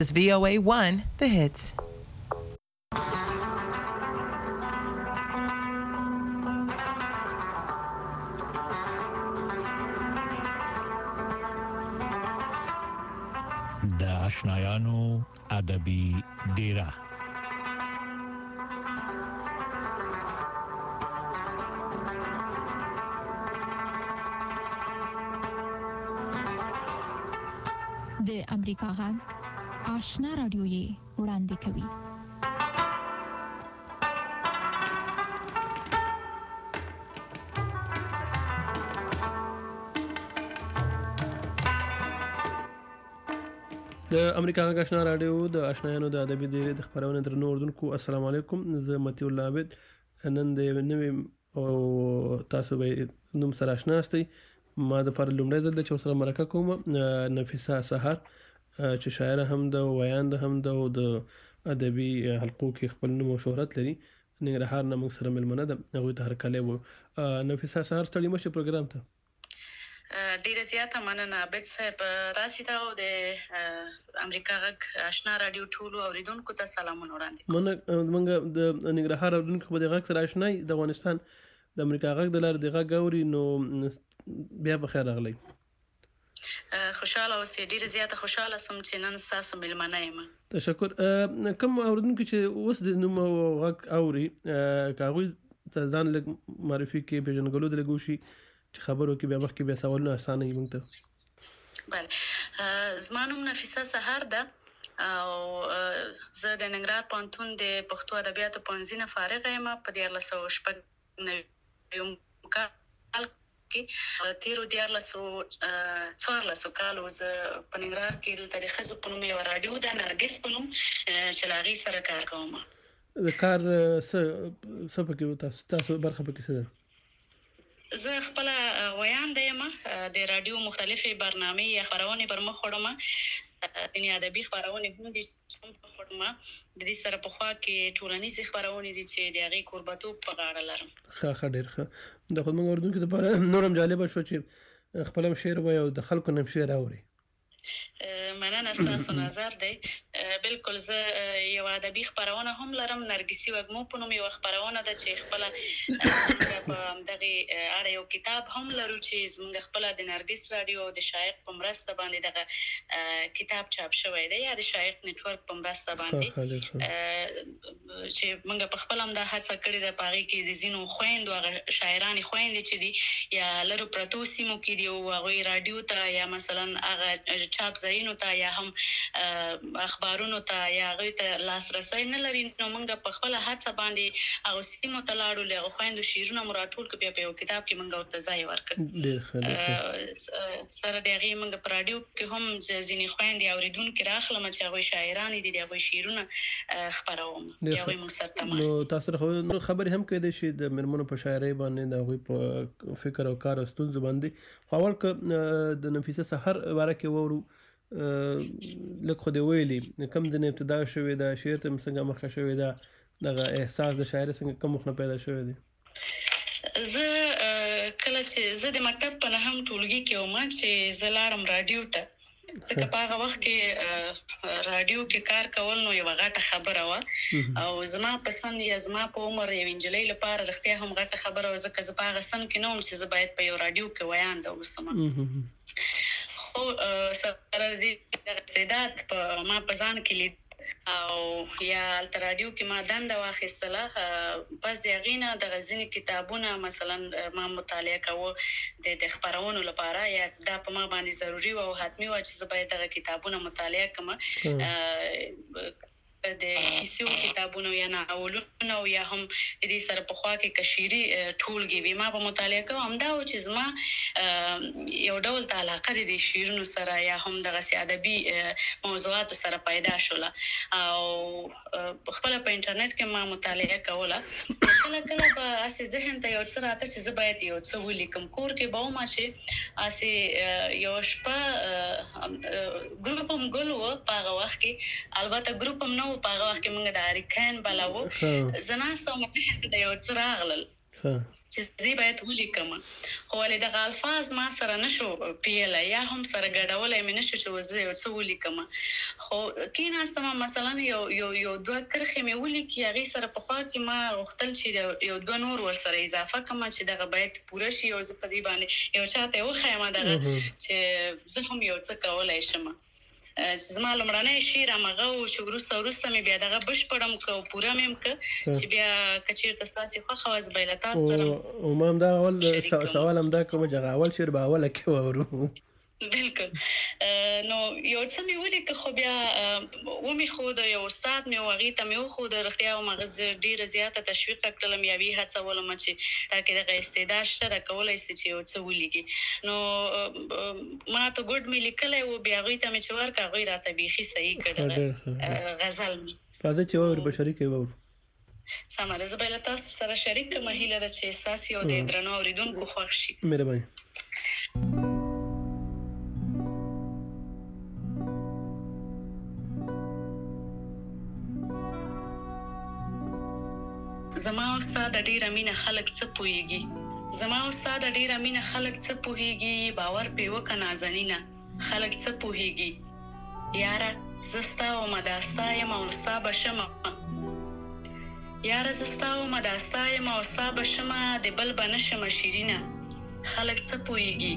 It's VOA1, The Hits. د آشنایانو ادبي ډیره. د امریکا غږ آشنا رادیو یې وړاندې کوي. د امریکا غږ آشنا رادیو د آشنایانو د ادبي ډیرې د خبرونه درنو اردوونکو السلام علیکم. زه متي الله عابد نن د نوې او تاسو به نوم سره آشنا استئ. ما د پر لومړی ځل د چور سره مرکه کوم نفیسه سحر چې شاعره هم ده ویاند هم ده او د ادبي حلقو کې خپل نوم او شهرت لري. ننګرهار نه موږ سره ملمنه ده هغوی ته هرکلی وو. نفیسه سحر ستړي مشه پروګرام ته ډیره زیاته مننه عابد صاحب. راسي ته د امریکا غږ آشنا رادیو ټولو اوریدونکو ته سلامونه وړاندې کوم. موږ د ننګرهار اوریدونکو په دغه سره آشنای د افغانستان د امریکا غږ د لار دغه غوري نو بیا په خیر راغلی. خوشاله اوسې. ډیره زیاته خوشاله سوم چې نن تاسو ملمنه یم. تشکر. کوم اوریدونکو چې اوس د نوم او غږ اوري کاغوی ته ځان لږ معرفي کې پیژنګلو د لګوشي چې خبرو کې بیا مخکې بیا سوالونه اسانه یې مونږ ته. بله زما نوم نفیسه سحر ده او زه د ننګرهار پوهنتون د پښتو ادبیاتو پوهنځي نه فارغه یم. په 1499 کال کې تیرو 14 کالو زه په ننګرهار کې د ښځو په نوم یوه راډیو ده نرګس په نوم چې له هغې سره کار کوم. د کار څه پکې تاسو برخه پکې څه ده؟ زه خپل ویانده یم. د رادیو مختلفې برنامې یا خبرونه پر مخ وړم. د ادبي خبرونه هم دي چې په خورما د دې سره په خوا کې ټولنیزې خبرونه دي چې د هغې قربتوب په غاړه لرم. ښه ډېر ښه. د خو موږ اردوونکو لپاره نورم جالبه شو چې خپل هم شعر وایي او د خلکو نه شعر اوري. مننه ستاسو نظر دی. بالکل زه یو ادبي خبرونه هم لرم. نرګسي وږمو په نوم یو خبرونه ده چې خپل په دغه اړه یو کتاب هم لرو چې زموږ خپل د نرګس رادیو د شایق په مرسته باندې دغه کتاب چاپ شوی دی یا د شایق نتورک په مرسته باندې چې موږ په خپل هم د هڅه کړې ده. په هغې کې د ځینو خویندو هغه شاعرانې خویندې چې دي یا لرو پرتو سیمو کې دي او هغوی رادیو ته یا مثلا هغه چاپ ځایونو ته یا هم اخبارونو ته یا هغوی ته لاسرسی نه لري نو موږ په خپله هڅه باندې هغو سیمو ته لاړو. له هغو خویندو شعرونه مو راټول کړو بیا په یو کتاب کې موږ ورته ځای ورکړ. سره د هغې موږ په راډیو کې هم ځینې خویندې اورېدونکي راخلم چې هغوی شاعرانې دي د هغوی شعرونه خپروم یا هغوی موږ سره تماس. نو تاسو خبرې هم کېدای شي د مېرمنو په شاعرۍ باندې د هغوی په فکر او کار او ستونزو باندې. خو اول که د نفیسه سحر باره کې وورو لږ خو دې ویلي کوم ځای نه ابتدا شوې ده شعر ته څنګه مخه شوې ده دغه احساس د شاعرۍ څنګه کوم وخت نه پیدا شوی دی؟ زه کله چې زه د مکتب په نهم ټولګي کې وم چې زه لاړم راډیو ته ځکه په هغه وخت کې راډیو کې کار کول نو یوه غټه خبره وه او زما په سن یا زما په عمر یو نجلۍ لپاره رښتیا هم غټه خبره وه ځکه زه په هغه سن کې نه وم چې زه باید په یو راډیو کې ویانده اوسم. خو سره د استعداد ما په ځان کې لید او یا هلته راډیو کې ما دنده واخیستله. بس د هغې نه دغه ځینې کتابونه مثلا ما مطالعه کوه د خپرونو لپاره یا دا په ما باندې ضروري وه او حتمي وه چې زه باید دغه کتابونه مطالعه کړم. د کیسو کتابونه یا ناولونه او یا هم د دې سره په خوا کې کشيري ټولګي وي ما په مطالعه کوم. همدا و چې زما یو ډول ته علاقه د شعرونو سره یا هم دغه ادبي موضوعاتو سره پیدا شوله او خپل په انټرنیټ کې ما مطالعه کوله. کله کله به اسې ذهن ته یو څه راته چې زه باید یو څه ولیکم. کور کې به ومه چې اسې یو شپه ګروپ هم ګل و په هغه وخت کې. البته ګروپ هم نه په هغه وخت کې موږ د اریکین بلاو زه ناسته وم ذهن ته یو څه راغلل چې زی باید ولیکم خو ولې دغه الفاظ ما سره نشو پیله یا هم سره ګډولای مې نشو چې وزه یو څه ولیکم خو کیناستم مثلا یو دوه کرخې مې ولیکي هغه سره په خوا کې ما غوښتل چې یو دوه نور ور سره اضافه کړم چې دغه باید پوره شي او زه په دې باندې یو چاته وخایم دغه چې زه هم یو څه کولای شم زما لمړنۍ شعر هغه او چې وروسته مې بیا دغه بشپړم کو پوره مې ک چې بیا کچیر تاسو خو خواز بیلتا سره او ما هم دا اول سوال هم دا کوم چې اول شعر به اوله کې وورو بالکل نو یو څه مې ولیکه خو بیا ومې خو د یو استاد مې وغې ته مې خو د رښتیا او مغز ډیره زیاته تشویق کړم یا وی هڅولم چې تاکي دغه استعداد شته کولای شي چې یو څه ولیکي نو ما ته ګډ مې لیکلای او بیا غوي ته مې چې ورکا غوي راته بيخي صحیح کړه غزل می راځي چې ور بشری کې وور سماره زبېل تاسو سره شریک مهیله را چې تاسو یو د درنو اوریدونکو خوښ شي مهرباني زما استاد ډیره مینه خلک څه پويږي زما استاد ډیره مینه خلک څه پويږي باور په وک نازنینه خلک څه پويږي یاره زستا او مداستا یم او استا بشم یاره زستا او مداستا یم او استا بشم د بل بنشم شیرینه خلک څه پويږي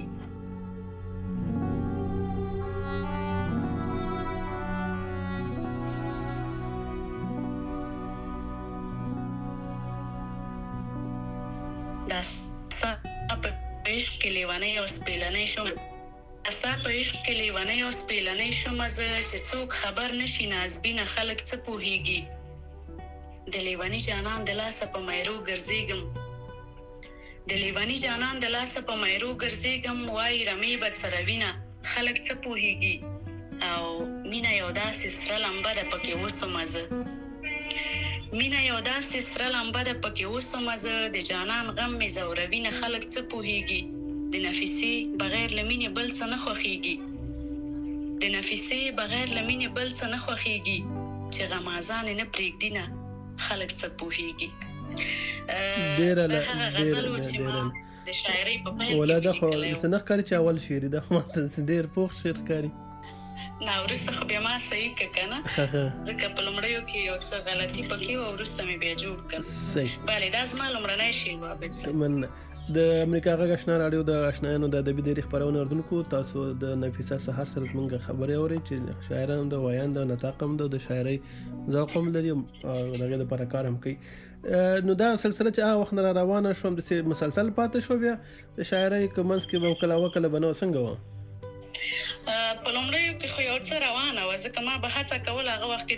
داستا په عشق کې لیوانې او سپېلنې شوم داستا په عشق کې لیوانې او سپېلنې شوم چې څوک خبر نشي نازبینه خلک څه پوهیږي د لیوانی جانان د لاسه په مېرو ګرځېږم د لیوانی جانان د لاسه په مېرو ګرځېږم وای رمې بد سره وینه خلک څه پوهیږي او مینا یو داسې سره لمبه ده پکې وسومه مینا یو داسې سره لمبه ده پکې وسومه زه د جانان غم مې زوروي نه خلک څه پوهیږي د نفیسې بغیر له مینې بل څه نه خوښیږي د نفیسې بغیر له مینې بل څه نه خوښیږي چې غمازان نه پرېږدي نه خلک څه پوهیږي ډېره هغه غزل و چې ما د شاعرۍ په پیل ولا دا خو څنګه کاری چې اول شعر دا خو ډېر پوښ شعر کاری نه ورسته خو بیا ما صحیح کنه ځکه په لمړیو کې یو څه غلطي پکې و ورسته مې بیا جوړ کړ صحیح بله دا زما لمړنۍ شی و به من د امریکا غږ آشنا رادیو د آشنایانو د ادبي ډېرې خپرونه اردونکو تاسو د نفیسه سحر سره زموږ خبرې اورئ چې شاعران د ویان د نطاقم د شاعرۍ ذوق هم لري دغه لپاره کار هم کوي نو دا سلسله چې هغه وخت نه روانه شوم د مسلسل پاتې شو بیا د شاعرۍ کومنس کې به وکړه بنو څنګه و په لومړیو کې خو یو څه روانه وه ځکه ما به هڅه کوله هغه وخت کې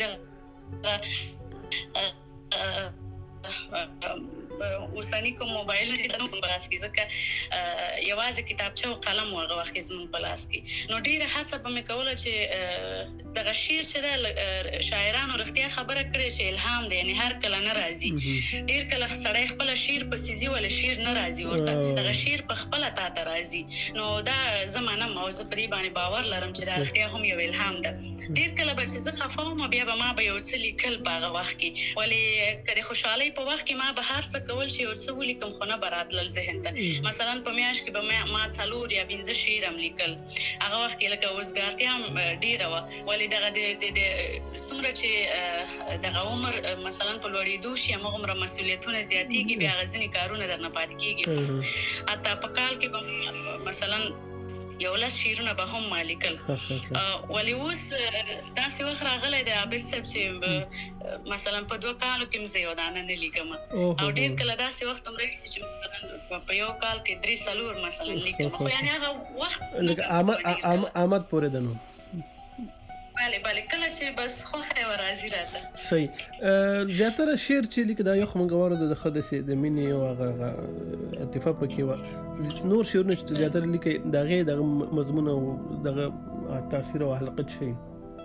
اوسنی کوم موبایل چې نو په لاس کې ځکه یوازې کتابچه او قلم هغه وخت کې زموږ په لاس کې نو ډیره هڅه به مې کوله چې دغه شعر چې د شاعرانو رښتیا خبره کړې چې الهام دی یعنی هر کله نه راځي ډیر کله سړی خپل شعر په سيزي ول شعر نه راځي ورته دغه شعر په خپل تا ته راځي نو دا زمانه موضوع پرې باندې باور لرم چې دا رښتیا هم یو الهام ده ډیر کله به چې زه خفاوم بیا به ما به یو څه لیکل په هغه وخت کې ولې کله خوشحالي په وخت کې ما به هر څه کول چې یو څه ولیکم خو نه براتل ذهن ته مثلا په میاش کې به ما څلور یا 15 شعر هم لیکل هغه وخت کې لکه وزګارتیا هم ډیره و ولې دغه د څومره چې دغه عمر مثلا په لوړېدو شي هغه مسؤلیتونه زیاتېږي بیا غزنی کارونه درنه پاتې کېږي اته په کال کې مثلا یو لاس شیرونه به هم مالکل ولی اوس داسې وخت راغلی دی عابد صاحب چې مثلا په 2 کالو کې مزه یو دانه نه لیکم او ډیر کله داسې وخت هم راځي چې په یو کال کې 3 سالور مثلا لیکم خو یعنی هغه وخت لکه آمد پورې دنو بله کله چې بس خوخه و راځي راته صحیح زیاتره شعر چې لیک دا یو خمنګوار د خدسه د مینې او هغه اتفاق پکې و نور شعرونه چې زیاتره لیک دغه مضمون او دغه تاثیر او حلقه شي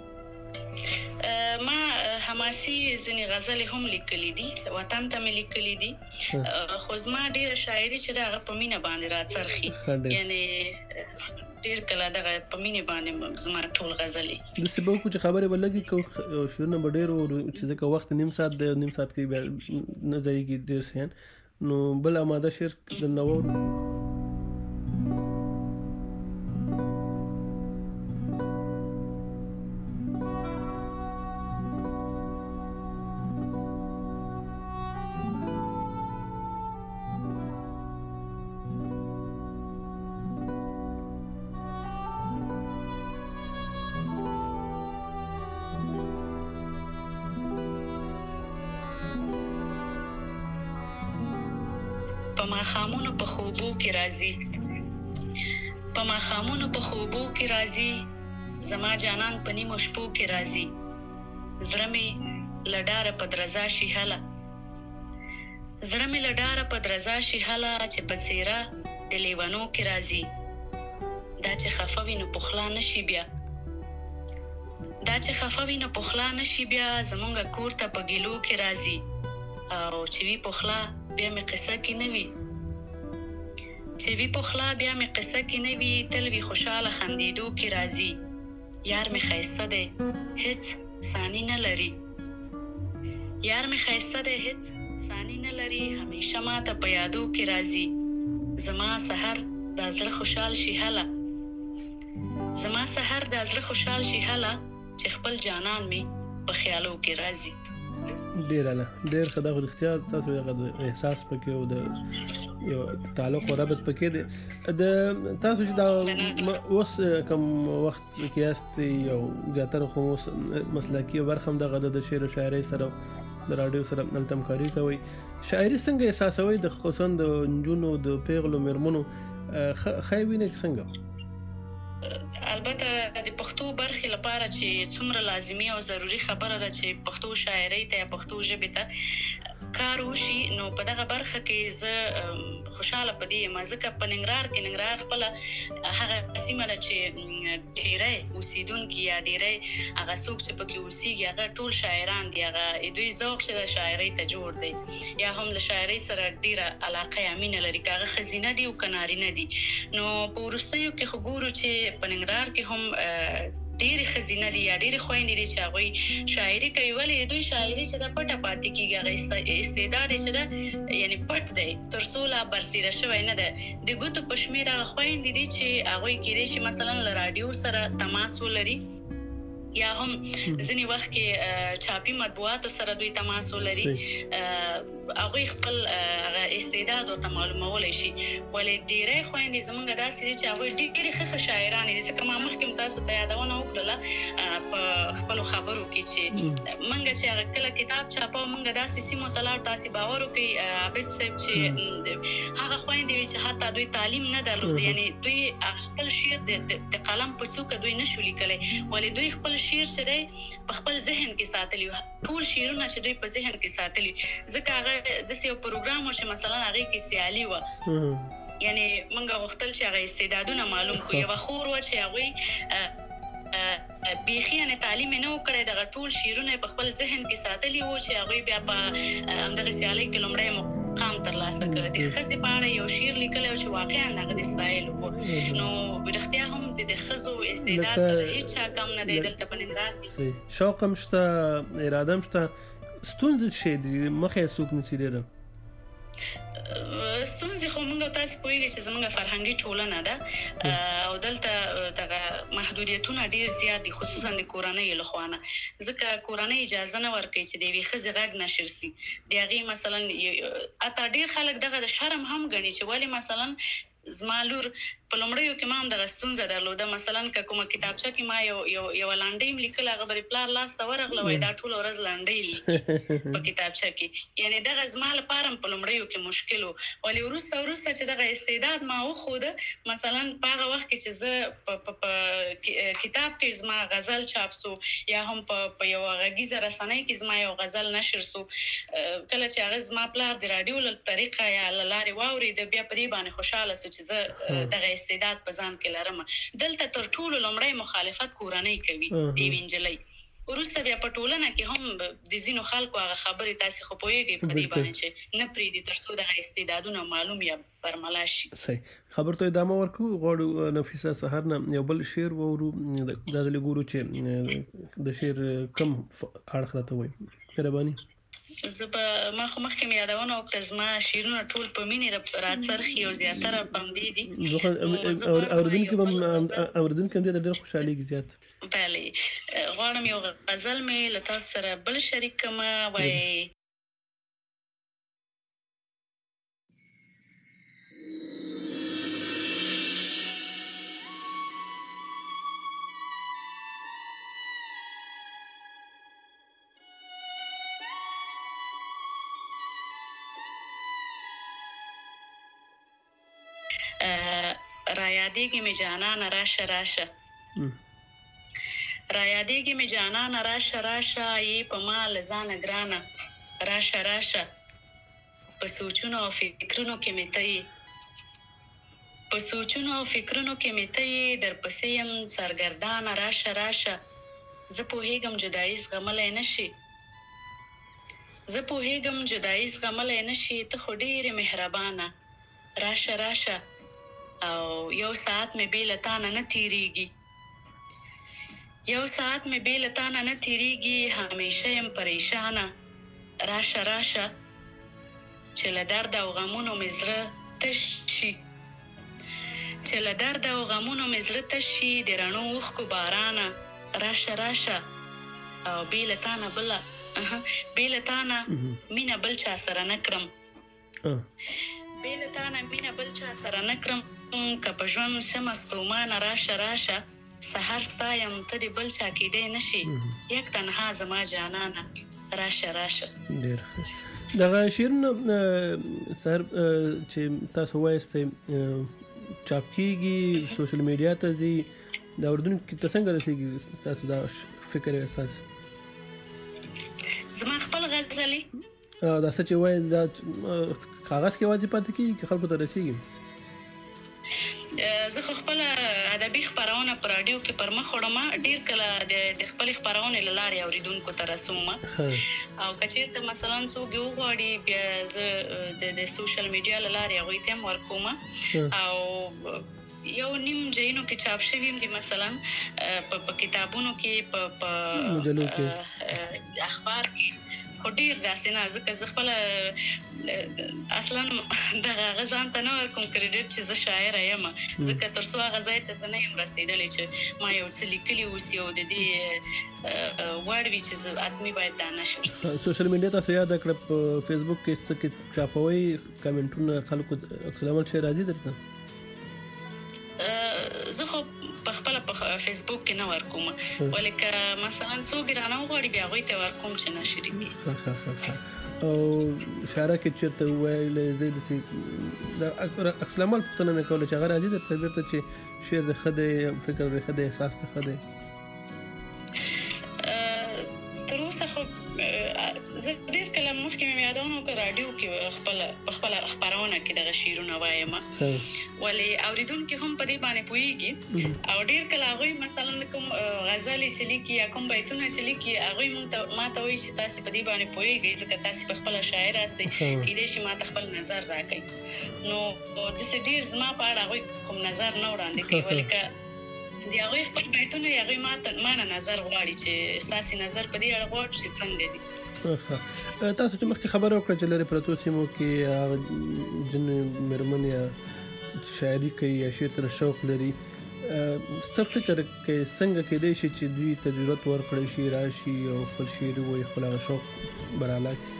ما حماسي ځنی غزل هم لیکلې دي وطن ته مې لیکلې دي خو زما ډیره شاعري چې دا په مینه باندې راڅرخي یعنی ډیر کله دغه په مینه باندې زما ټول غزلې د سبب چې خبره ولګي کو شورنه ډیر او چې ځکه وخت نیم ساعت د نیم ساعت کې نه ځایږي ډیر سین نو بل اماده شعر د نوو په ماښامونو په خوبو کې راځي، په ماښامونو په خوبو کې راځي، زما جانان په نیمو شپو کې راځي، زړه مې له ډاره په درزا شي هله، زړه مې له ډاره په درزا شي هله، چې په څېره د لیونو کې راځي، دا چې خفه وي نو پخلا نشي بیا، دا چې خفه وي نو پخلا نشي بیا، زمونږ کور ته په ګیلو کې راځي، او چې وي پخلا بیا مې قصه کې نه وي، چې وي پخلا بیا مې قصه کې نه وي، تل وي خوشاله خندېدو کې راځي، یار مې ښایسته دی هېڅ ثاني نه لري، یار مې ښایسته دی هېڅ ثاني نه لري، همیشه ماته په یادو کې راځي، زما سحر دا زړه خوشحال شي هله، زما سحر دا زړه خوشحال شي هله، چې خپل جانان مې په خیالو کې راځي. ډیر نه ډیر خدای خو اختیار تاسو یو احساس پکې او د یو تعلق او رابط پکې دی د تاسو چې دا اوس کوم وخت کې است یو زیاتره خو مسلکی ورخم د غد د شعر او شاعري سره د رادیو سره همکاري کوي، شاعري څنګه احساسوي د خصوصا د نجونو د پیغلو مرمنو خایوینه څنګه؟ البته د پښتو برخې لپاره چې څومره لازمي او ضروری خبره ده چې پښتو شاعري ته پښتو ژبې ته کار وشي، نو په دغه برخه کې زه خوشاله پدې یم، ځکه په ننګرهار کې ننګرهار خپل هغه سیمه ده چې ډېری اوسیدونکي یا ډېری هغه څوک چې پکې اوسېږي هغه ټول شاعران دي، هغه دوی ذوق چې د شاعرۍ ته جوړ دی یا هم له شاعرۍ سره ډېره علاقه یا مینه لري، که هغه ښځینه دي او که نارینه دي. نو په وروستیو کې خو ګورو چې په ننګرهار کې هم ډېرې ښځینه دي یا ډېرې خویندې دي چې هغوی شاعري کوي، ولې دوی شاعري چې ده پټه پاتې کېږي، هغه استعداد یې چې ده یعنې پټ دی، تر څو لا برسېره شوی نه دی. د ګوتو په شمېر هغه خویندې دي چې هغوی کېدای شي مثلا له راډیو سره تماس ولري یا هم ځینې وخت کې چاپي مطبوعاتو سره دوی تماس ولري، هغوی خپل استعداد ورته معلومولی شي. ولې ډېری خویندې زموږ داسې دي چې هغوی ډېرې ښه شاعرانې دي، ځکه ما مخکې هم تاسو ته یادونه وکړله په خپلو خبرو کې چې موږ چې هغه کله کتاب چاپو موږ داسې سیمو ته لاړو، تاسې باور وکړئ عابد صاحب چې هغه خویندې وي چې حتی دوی تعلیم نه درلود، یعنې دوی خپل شعر د قلم په څوکه دوی نشو لیکلی، ولې دوی خپل شعر چې دی په خپل ذهن کې ساتلی، ټول شعرونه چې دوی په ذهن کې ساتلی، ځکه هغه داسې یو پروګرام و چې مثلا هغې کې سیالي وه، یعنې موږ غوښتل چې هغه استعدادونه معلوم کړو. یوه خور وه چې هغوی بیخي یعنې تعلیم یې نه و کړی، دغه ټول شعرونه یې په خپل ذهن کې ساتلي وو چې هغوی بیا په همدغې سیالۍ کې لومړی مقام ترلاسه کړ. د ښځې په اړه یو شعر لیکلی و چې واقعا هغه د ستایلو و. نو رښتیا هم د ښځو استعداد هېڅ چا کم نه دی دلته په ننګرهار کې. شوق هم شته، اراده هم شته، ستونزې څه دي مخې څوک نشي ډېره؟ ستونزې خو موږ تاسو پوهېږئ چې زموږ فرهنګي ټولنه ده او دلته دغه محدودیتونه ډېر زیات دي، خصوصا د کورنۍ له خوا نه، ځکه کورنۍ اجازه نه ورکوي چې د یوې ښځې غږ نشر سي. د هغې مثلا حتی ډېر خلک دغه د شرم هم ګڼي چې ولې مثلا زما لور په لومړیو کې ما هم دغه ستونزه درلوده، مثلا که کومه کتابچه کې ما یوه لنډۍ م لیکله، هغه به د پلار لاس ته ورغله وایي دا ټوله ورځ لنډۍ لیکي په کتابچه کې، یعنې دغه زما لپاره هم په لومړیو کې مشکل و. ولې وروسته چې دغه استعداد ما وښوده، مثلا په هغه وخت کې چې زه په کتاب کې زما غزل چاپ سو یا هم په یوه غږیزه رسنۍ کې زما یو غزل نشر سو، کله چې هغه زما پلار د راډیو له طریقه یا له لارې واورېده، بیا په دې باندې خوشحاله سو چې زه دغه استعداد په ځان کې لرم. دلته تر ټولو لومړی مخالفت کورنۍ کوي د یوې نجلۍ، وروسته بیا په ټولنه کې هم د ځینو خلکو هغه خبرې تاسې خو پوهېږئ په دې باندې چې نه پرېږدي تر څو دغه استعدادونه معلوم یا برملا شي. صحیح خبر ته ادامه ورکړو. غواړو نفیسه سهار نه یو بل شعر وورو، دا ځلې ګورو چې د شعر کم اړخ راته وایي. مهرباني. زبا ما خو مخکې مې یادونه وکړه زما شیرونه ټول په مینې راڅرخي او زیاتره پمدې دي اوردونکو هم دې ډېر خوشحاليږي زیات. بله غواړم یو غزل مې له تاسو سره بل شریک کړم وایي را یادېږي مې جانانه راشه راشه را یادېږي مې جانانه راشه راشه یې په ما له ځانه ګرانه راشه راشه په سوچونو او فکرونو کې مې ته یې په سوچونو او فکرونو کې مې ته یې درپسې یم سرګردانه راشه راشه زه پوهېږم جدایي زغملی نشي زه پوهېږم جدایي زغملی نشي ته خو ډېرې مهربانه راشه راشه او یو ساعت مې بې له تا نه تېرېږي یو ساعت مې بې له تا نه تېرېږي همیشه یم پریشانه راشه راشه چې له درد او غمونو مې زړه تش شي چې له درد او غمونو مې زړه تش شي د رڼو اوښکو بارانه راشه راشه او بې له تا نه بله بې له تا نه مینه بل چا سره نه کړم بې له تا نه مینه بل چا سره نه کړم که په ژوند شمه ستومانه راشه راشه سحر ستا یم ته د بل چا کېدی نشي یک تنها زما جانانه راشه راشه. ډېر ښه. دغه شعرونه سحر چې تاسو وایستئ چاپ کېږي سوشل میډیا ته ځي د اردوونکو ته څنګه رسېږي تاسو دا فکر احساس؟ زما خپل غزلې دا څه چې وایي دا کاغذ کې یوازې پاتې کېږي که خلکو ته رسېږي؟ زه خو خپل ادبي خپرونه په رادیو کې پر مخ وړم ډیر کله د خپل خپرونه لارې اوریدونکو ته رسوم او کچېرته مثلا څوک وغواړي بیا زه د سوشل میډیا لارې هغوی ته هم ورکوم او یو نیم جینو کې چاپ شوي دي مثلا په کتابونو کې په مجلو کې اخبار کې خو ډیر داسې نه ځکه زه خپله اصلا دغه هغه ځان ته نه ورکوم کریډټ چې زه شاعره یم ځکه تر څو هغه ځای ته زه نه یم رسېدلی چې ما یو څه لیکلي اوسي او د دې وړ وي چې زه حتمي باید دا نشر سي. سوشل میډیا تاسو یاده کړه په فیسبوک کې څه کې چاپوئ کمنټونه خلکو عکس العمل شی راځي درته؟ زه خو په خپل په فیسبوک کې نه ورکوم ولکه مثلا څوک رانه وغواړي بیا هغوی ته ورکوم چې نشر کړي. او شاعره کې چېرته وویلی زه داسې د عکس العمل پوښتنه مې کوله چې هغه راځي درته بېرته چې شعر دې ښه دی فکر دې ښه دی احساس دې ښه دی؟ تر اوسه خو زه ډېر کله مخکې مې یادونه وکړه راډیو کې په خپله خپرونه کې دغه شعرونه وایم ولې اورېدونکي هم په دې باندې پوهېږي او ډېر کله هغوی مثلا کوم غزلې چې لیکي یا کوم بیتونه چې لیکي هغوی ما ته وایي چې تاسې په دې باندې پوهېږئ ځکه تاسې په خپله شاعر هستئ کیدای شي ما ته خپل نظر راکړئ نو داسې ډېر زما په اړه هغوی کوم نظر نه وړاندې کوي ولې که د هغوی خپل بیتونه یې هغوی ما نه نظر غواړي چې ستاسې نظر په دې اړه غواړو چې څنګه دي. تاسو چې مخکې خبره وکړه چې لرې پرتو سیمو کې هغه ځینې مېرمن یا شاعري کوي یا شعر سره شوق لري څه فکر کوي څنګه کېدای شي چې دوی ته ضرورت ورکړی شي راشي او خپل شعر ووایي خپل هغه شوق براله کړي؟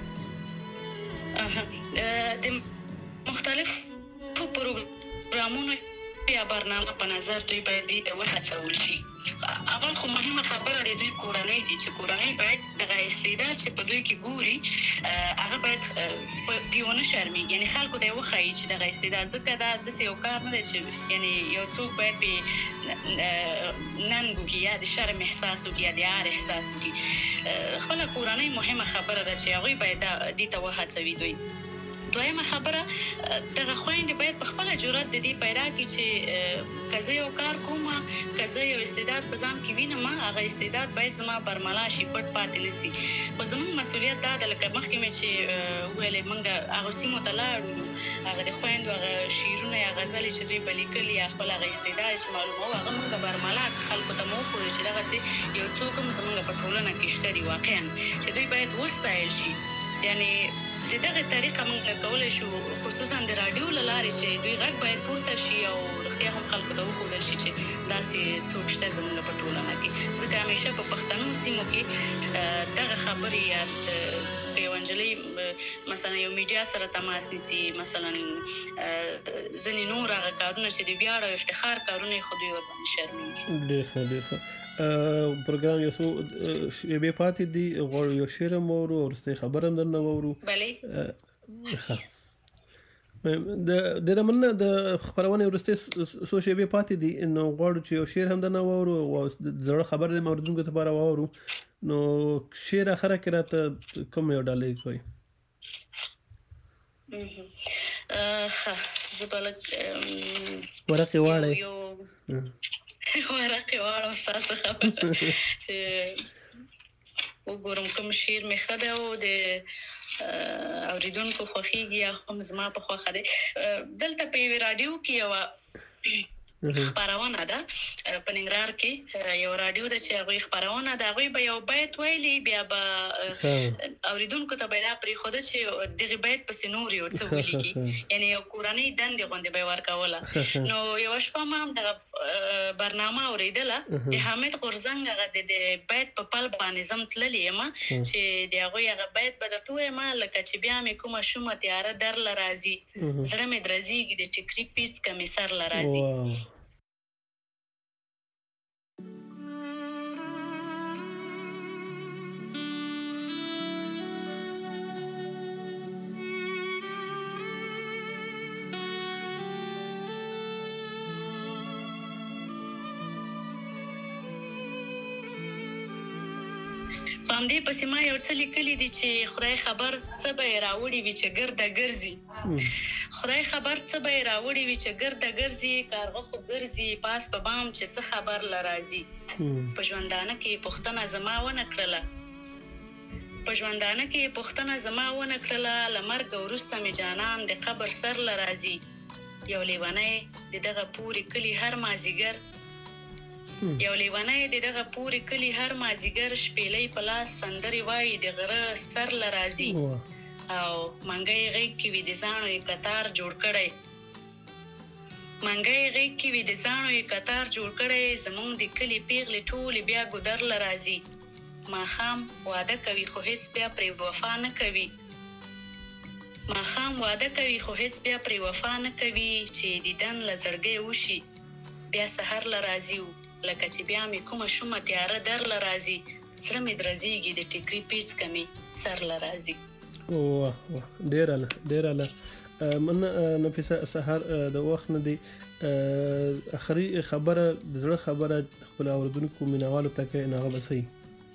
د مختلفو پروګرامونو یا برنامه په نظر دوی باید دې ته وهڅول شي. اول خو مهمه خبره د دوی کورنۍ دي چې کورنۍ باید دغه استعداد چې په دوی کې ګوري هغه باید پرې ونه شرمېږي یعنې خلکو ته یې وښایي چې دغه استعداد ځکه دا داسې یو کار نه دی چې یعنې یو څوک باید پرې ننګ وکړي یا د شرم احساس وکړي یا د عار احساس وکړي. خپله کورنۍ مهمه خبره ده چې هغوی باید دې ته وهڅوي دوی. دویمه خبره دغه خویندې باید په خپله جرأت د دې پیدا کړي چې که زه یو کار کوم که زه یو استعداد په ځان کې وینم هغه استعداد باید زما برملا شي پټ پاتې نه سي. خو زموږ مسؤلیت دا ده لکه مخکې مې چې ویلې موږ هغو سیمو ته لاړو هغه د خویندو هغه شعرونه یا غزلې چې دوی به لیکلي یا خپل هغه استعداد چې معلوموو هغه موږ برملا خلکو ته مو وښودو چې دغسې یو څوک هم زموږ په ټولنه کې شته دي واقعا چې دوی باید وستایل شي یعنی د دغه طریقه موږ کولای شو خصوصا د رادیو لارې چې دوی غږ باید پورته شي او رښتیا هم خلکو ته وښودل شي چې داسې څوک شته زموږ په ټولنه کې. ځکه همیشه په پښتنو سیمو کې دغه خبرې یا یو نجلۍ مثلا یو میډیا سره تماس نیسي، مثلا ځینې نور هغه کارونه چې د ویاړ او افتخار کارونه یې خو دوی ورباندې شرمېږي. ډېر ښه ډېر ښه. پروګرام یو څو شیبې پاتې دي، غواړو یو شعر هم واورو او وروستۍ خبره هم درنه واورو. بلې ډېره مننه. د خپرونې وروستۍ څو شیبې پاتې دي، نو غواړو چې یو شعر هم درنه واورو او زړه خبره د اورېدونکو لپاره واورو. نو شعر اخره کې راته کوم یو ډالۍ کوئ؟ زه به لږ ورقې واړئ. ورقې واړم ستاسو خبره چې وګورم کوم شعر مې ښه دی او د اورېدونکو خوښېږي یا هم زما په خوښه دی. دلته په یوې راډیو کې یوه خپرونه ده په ننګرهار کې، یو راډیو ده چې هغوی خپرونه ده، هغوی به یو بیت ویلي، بیا به اورېدونکو ته به یې دا پرېښوده چې دغې بیت پسې نور یو څه ولیکي، یعنې یو کورنۍ دندې غوندې به یې ورکوله. نو یوه شپه ما هم دغه برنامه اورېدله، د حامد غورځنګ هغه د بیت په پل باندې زه هم تللې یم چې د هغوی هغه بیت به درته ووایم، لکه چې بیا مې کومه شومه تیاره درله راځي، زړه مې درزېږي د ټیکري پیڅکه مې سرله راځي. په همدې پسې ما یو څه لیکلي دي چې خدای خبر څه به یې راوړي وي چې ګرده ګرځي، خدای خبر څه به یې راوړي وي چې ګرده ګرځي، کارغه خو ګرځي پاس په بام چې څه خبر له راځي. په ژوندانه کې پوښتنه زما ونه کړله، په ژوندانه کې پوښتنه زما ونه کړله، له مرګه وروسته مې جانان د قبر سر له راځي. یو لیونی د دغه پورې کلي هر مازیګر، یو لیونی د دغه پورې کلي هر مازیګر، شپېلۍ په لاس سندرې وایي د غره سر له راځي. او منګی غېږ کې وي د زاڼو یې کتار جوړ کړی، منګی غېږ کې وي د زاڼو یې کتار جوړ کړی، زمونږ د کلي پیغلې ټولې بیا ګودر له راځي. ماښام واده کوي خو هېڅ بیا پرې وفا نه کوي، ماښام واده کوي خو هېڅ بیا پرې وفا نه کوي، چې دیدن له زړګۍ وشي بیا سحر له راځي. لکه چې بیا مې کومه شومه تیاره در له راځي، زړه مې درزېږي د ټیکري پیڅکه مې سر له راځي. واه واه، ډېره له ډېره له مننه نفیسه. سهار د وخت نه دی، اخري خبره د زړه خبره خپل اورېدونکو مینوالو ته کوي، هغه به څه وي؟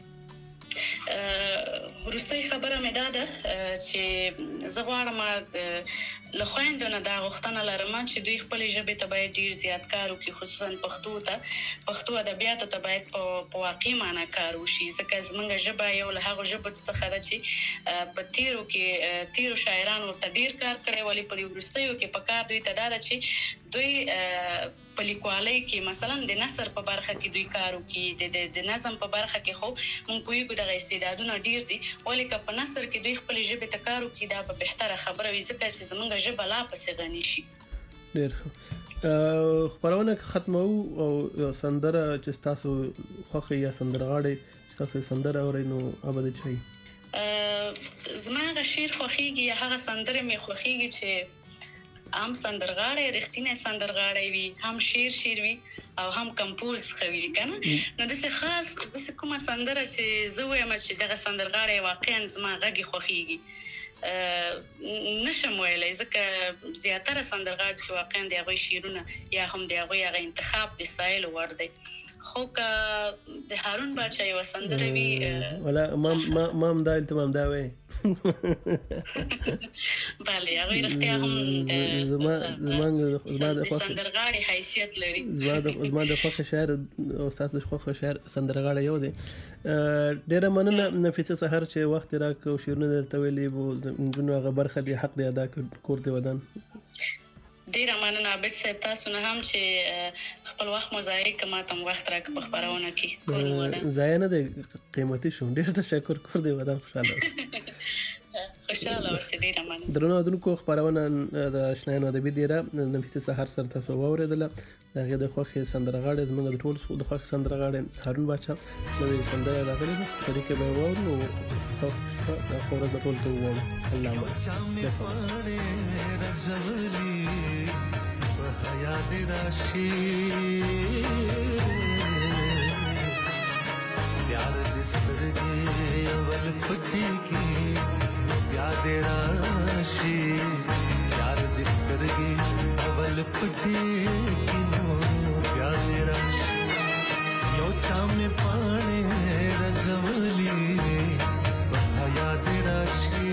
وروستۍ خبره مې دا ده چې زه غواړم له خویندو نه دا غوښتنه لرم چې دوی خپلې ژبې ته باید ډېر زیات کار وکړي، خصوصا پښتو ادبیاتو ته باید په واقعي معنا کار وشي، ځکه زموږ ژبه یو له هغو ژبو څخه ده چې په تیرو شاعرانو ورته ډېر کار کړی، ولې په دې وروستیو کې په کار دوی ته دا ده چې دوی په لیکوالۍ کې مثلا د نثر په برخه کې دوی کار وکړي، د نظم په برخه کې خو موږ پوهېږو دغه استعدادونه ډېر دي، ولې که په نثر کې دوی خپلې ژبې ته کار وکړي دا به بهتره خبره وي، ځکه چې زموږ ژبه لا پسې غني شي. ډېر ښه. خپرونه ختموو او یو سندره چې ستاسو خوښه یا سندرغاړی چې تاسو سندره اورئ نو هغه د چا وي؟ زما هغه شعر خوښېږي یا هغه سندرې مې خوښېږي چې هم سندرغاړی رښتینی سندرغاړی وي، هم شعر وي او هم کمپوز ښه وي، که نه؟ نو داسې خاص داسې کومه سندره چې زه وایم چې دغه سندرغاړی واقعا زما غږ یې خوښېږي نشم ویلی، ځکه زیاتره سندرغاړي چې واقعا د هغوی شعرونه یا هم د هغوی هغه انتخاب د ستایلو وړ دی، خو که د هارون باچا یوه سندره وي ولا ما هم دا التمام دا وایي بله هغوی رښتیا هم د سندرغاړي حیثیت لري. زما د خوښه شاعر او ستاسو د خوښه شاعر سندرغاړی یو دی. ډېره مننه نفیسه سهار چې وخت یې راکړ او شعرونه درته ویلي وو، د نجونو هغه برخه دی حق دی ادا کړ، کور دی ودان. ډېره مننه عابد صاحب تاسو نه هم چې خپل وخت مو ضایع کړ، ما ته هم وخت راکړ په خپرونه کې. کور مو ودان. ضایع نه دی، قیمتي شو. ډېر تشکر، کور دی ودان. خوشحاله اوسئ. خوشاله اوسې ډیره مننه. درنو دونکو خبرونه د آشنایانو ادبي دیره نفیسه سحر سره تاسو واوریدله. دغه د خوخي سندرغاړي زموږ د ټول د خوخي سندرغاړي هارون بچا نوې سندره راغلې ده چې کې به وورو او خبره د ټول ته ووم الله یاد راشي प्यार दिसरगे अवल पट्टी की याद राशि प्यार दिसरगे अवल पट्टी की याद राशि लोचा में पाने रजवली याद राशि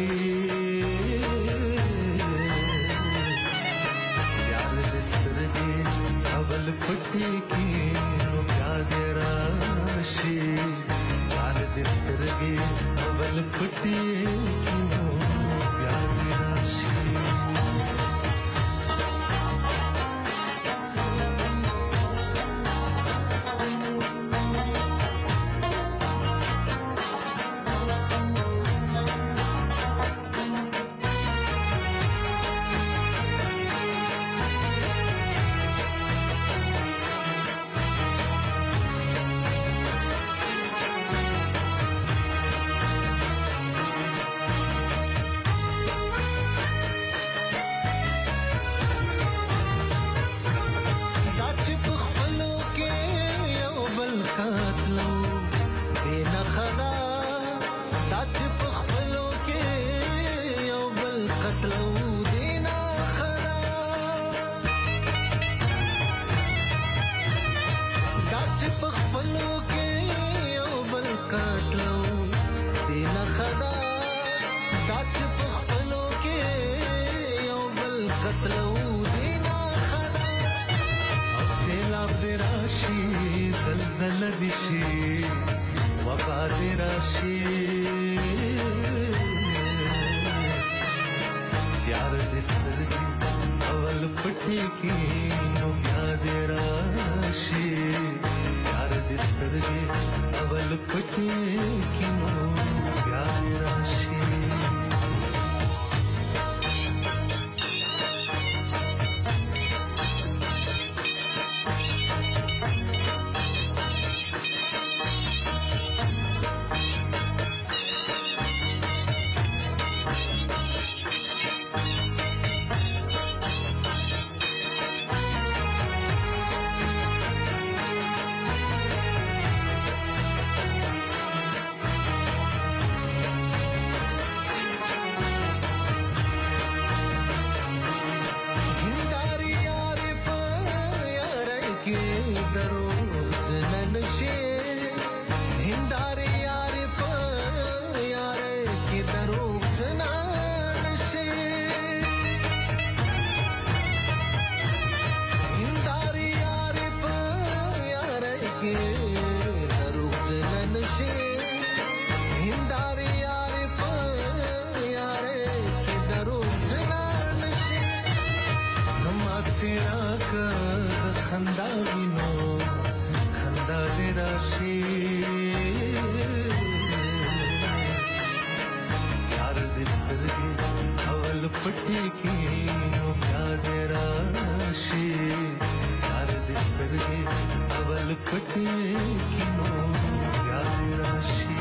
प्यार दिसरगे अवल पट्टी की याद राशि दिसरगे अवल पट्टी की प्यार राशि पट्टी की याद राशि यार दिसरगे अवल पट्टी की याद राशि